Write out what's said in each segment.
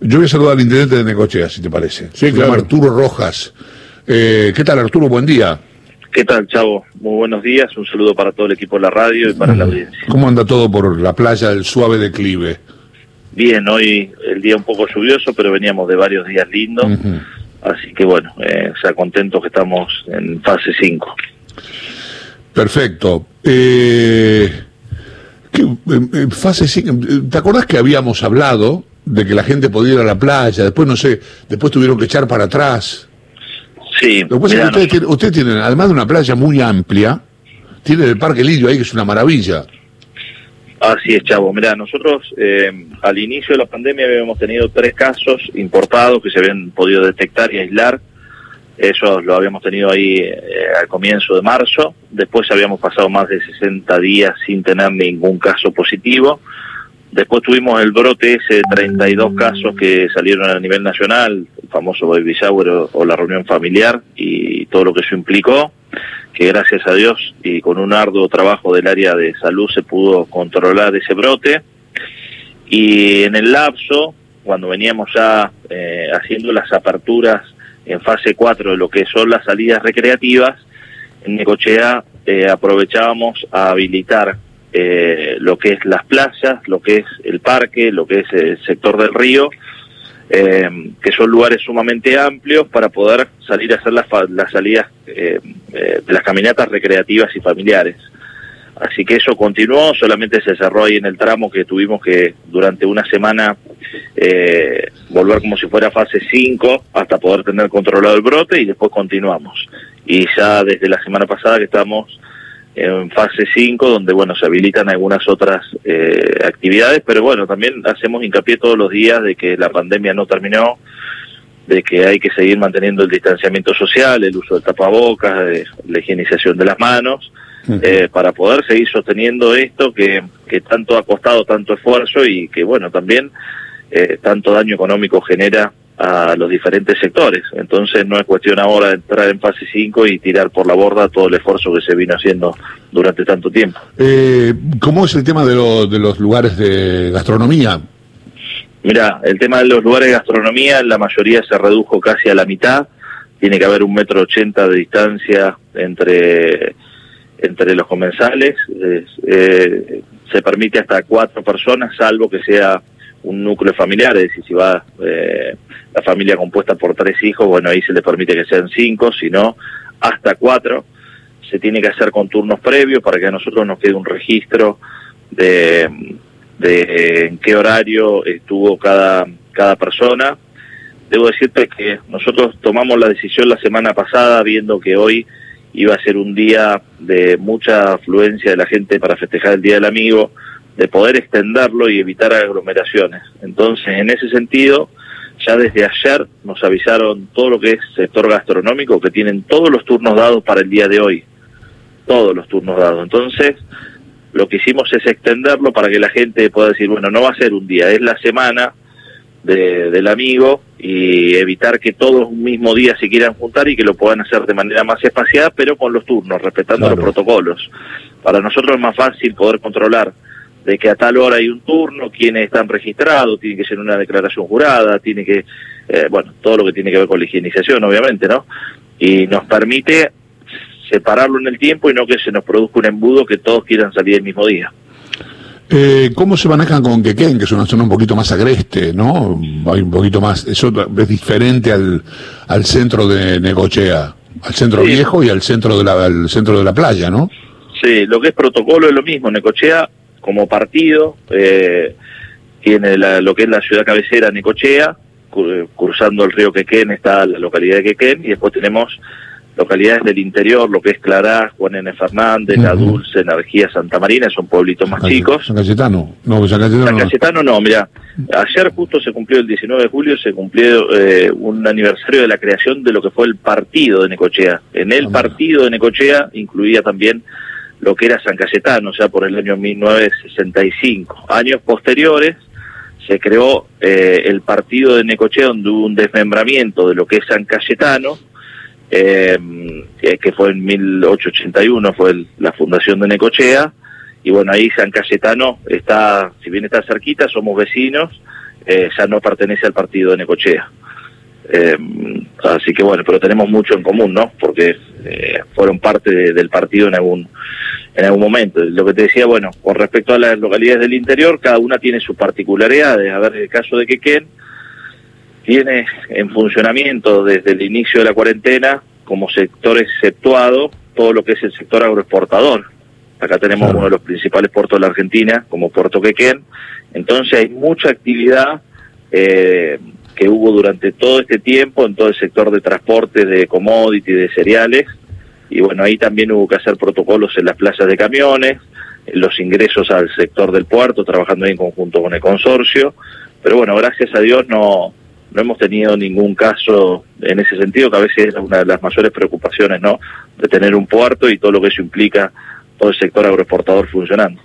Yo voy a saludar al intendente de Necochea, si te parece. Sí, Se llama Arturo Rojas. ¿Qué tal, Arturo? Buen día. ¿Qué tal, Chavo? Muy buenos días. Un saludo para todo el equipo de la radio y para la audiencia. ¿Cómo anda todo por la playa del suave declive? Bien, hoy el día un poco lluvioso, pero veníamos de varios días lindos. Así que bueno, ya contentos que estamos en fase 5. Perfecto. Fase 5, ¿te acordás que habíamos hablado de que la gente podía ir a la playa? Después, no sé, después tuvieron que echar para atrás. Sí. Lo que pasa es que ustedes tienen, además de una playa muy amplia, tienen el Parque Lirio ahí, que es una maravilla. Así es, Chavo. Mirá, nosotros al inicio de la pandemia habíamos tenido 3 casos importados que se habían podido detectar y aislar. Eso lo habíamos tenido ahí al comienzo de marzo. Después habíamos pasado más de 60 días sin tener ningún caso positivo. Después tuvimos el brote ese de 32 casos que salieron a nivel nacional, el famoso baby shower o la reunión familiar y todo lo que eso implicó, que gracias a Dios y con un arduo trabajo del área de salud se pudo controlar ese brote. Y en el lapso, cuando veníamos ya haciendo las aperturas en fase 4 de lo que son las salidas recreativas, en Necochea aprovechábamos a habilitar lo que es las playas, lo que es el parque, lo que es el sector del río, que son lugares sumamente amplios para poder salir a hacer las salidas de las caminatas recreativas y familiares. Así que eso continuó, solamente se cerró ahí en el tramo que tuvimos que durante una semana volver como si fuera fase 5 hasta poder tener controlado el brote y después continuamos. Y ya desde la semana pasada que estamos en fase 5, donde bueno se habilitan algunas otras actividades, pero bueno, también hacemos hincapié todos los días de que la pandemia no terminó, de que hay que seguir manteniendo el distanciamiento social, el uso del tapabocas, la higienización de las manos, para poder seguir sosteniendo esto que tanto ha costado tanto esfuerzo y que bueno también tanto daño económico genera a los diferentes sectores. Entonces no es cuestión ahora de entrar en fase 5 y tirar por la borda todo el esfuerzo que se vino haciendo durante tanto tiempo. ¿Cómo es el tema de los lugares de gastronomía? Mira, el tema de los lugares de gastronomía, la mayoría se redujo casi a la mitad. Tiene que haber 1,80 m de distancia entre los comensales. Se permite hasta 4 personas, salvo que sea un núcleo familiar, es decir, si va la familia compuesta por 3 hijos, bueno, ahí se le permite que sean 5, si no, hasta 4. Se tiene que hacer con turnos previos para que a nosotros nos quede un registro de en qué horario estuvo cada persona. Debo decirte que nosotros tomamos la decisión la semana pasada, viendo que hoy iba a ser un día de mucha afluencia de la gente para festejar el Día del Amigo, de poder extenderlo y evitar aglomeraciones. Entonces, en ese sentido, ya desde ayer nos avisaron todo lo que es sector gastronómico, que tienen todos los turnos dados para el día de hoy. Todos los turnos dados. Entonces, lo que hicimos es extenderlo para que la gente pueda decir, bueno, no va a ser un día, es la semana del amigo, y evitar que todos un mismo día se quieran juntar y que lo puedan hacer de manera más espaciada, pero con los turnos, respetando los protocolos. Para nosotros es más fácil poder controlar de que a tal hora hay un turno, quienes están registrados, tiene que ser una declaración jurada, tiene que, bueno, todo lo que tiene que ver con la higienización, obviamente, ¿no? Y nos permite separarlo en el tiempo y no que se nos produzca un embudo que todos quieran salir el mismo día. ¿Cómo se manejan con Quequén, que es una zona un poquito más agreste, ¿no? Hay un poquito más, es diferente al centro de Necochea, al centro viejo y al centro de la playa, ¿no? Sí, lo que es protocolo es lo mismo. Necochea, como partido, tiene lo que es la ciudad cabecera, Necochea, cruzando el río Quequén está la localidad de Quequén, y después tenemos localidades del interior, lo que es Clará, Juan N. Fernández, La Dulce, Energía, Santa Marina, son pueblitos más chicos. San Cayetano, no, San Cayetano no, mira, ayer justo se cumplió el 19 de julio, se cumplió un aniversario de la creación de lo que fue el partido de Necochea. En el partido de Necochea incluía también lo que era San Cayetano, o sea, por el año 1965. Años posteriores se creó el partido de Necochea, donde hubo un desmembramiento de lo que es San Cayetano, que fue en 1881, fue la fundación de Necochea, y bueno, ahí San Cayetano está, si bien está cerquita, somos vecinos, ya no pertenece al partido de Necochea. Así que bueno, pero tenemos mucho en común, ¿no? Porque fueron parte del partido en algún momento. Lo que te decía, bueno, con respecto a las localidades del interior, cada una tiene sus particularidades. A ver, el caso de Quequén tiene en funcionamiento desde el inicio de la cuarentena como sector exceptuado todo lo que es el sector agroexportador. Acá tenemos uno de los principales puertos de la Argentina, como Puerto Quequén. Entonces hay mucha actividad que hubo durante todo este tiempo en todo el sector de transporte, de commodity, de cereales. Y bueno, ahí también hubo que hacer protocolos en las playas de camiones, en los ingresos al sector del puerto, trabajando ahí en conjunto con el consorcio. Pero bueno, gracias a Dios no hemos tenido ningún caso en ese sentido, que a veces es una de las mayores preocupaciones, ¿no? De tener un puerto y todo lo que eso implica, todo el sector agroexportador funcionando.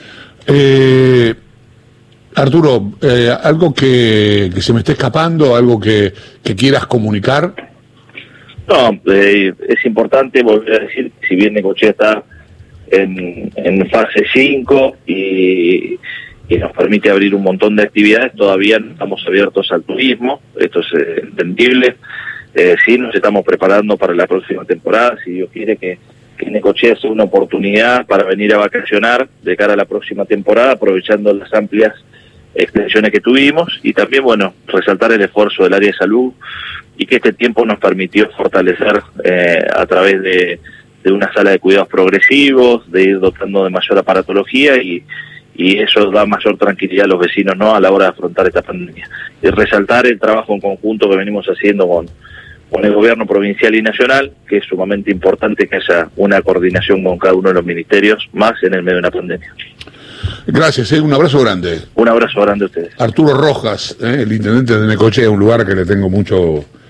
Arturo, algo que se me esté escapando, algo que quieras comunicar. No, es importante volver a decir, si bien Necochea está en fase 5 y nos permite abrir un montón de actividades, todavía no estamos abiertos al turismo, esto es entendible. Sí, nos estamos preparando para la próxima temporada, si Dios quiere que Necochea sea una oportunidad para venir a vacacionar de cara a la próxima temporada, aprovechando las amplias extensiones que tuvimos, y también, bueno, resaltar el esfuerzo del área de salud y que este tiempo nos permitió fortalecer a través de una sala de cuidados progresivos, de ir dotando de mayor aparatología y eso da mayor tranquilidad a los vecinos, ¿no?, a la hora de afrontar esta pandemia. Y resaltar el trabajo en conjunto que venimos haciendo con el gobierno provincial y nacional, que es sumamente importante que haya una coordinación con cada uno de los ministerios, más en el medio de una pandemia. Gracias, un abrazo grande. Un abrazo grande a ustedes. Arturo Rojas, el intendente de Necochea, un lugar que le tengo mucho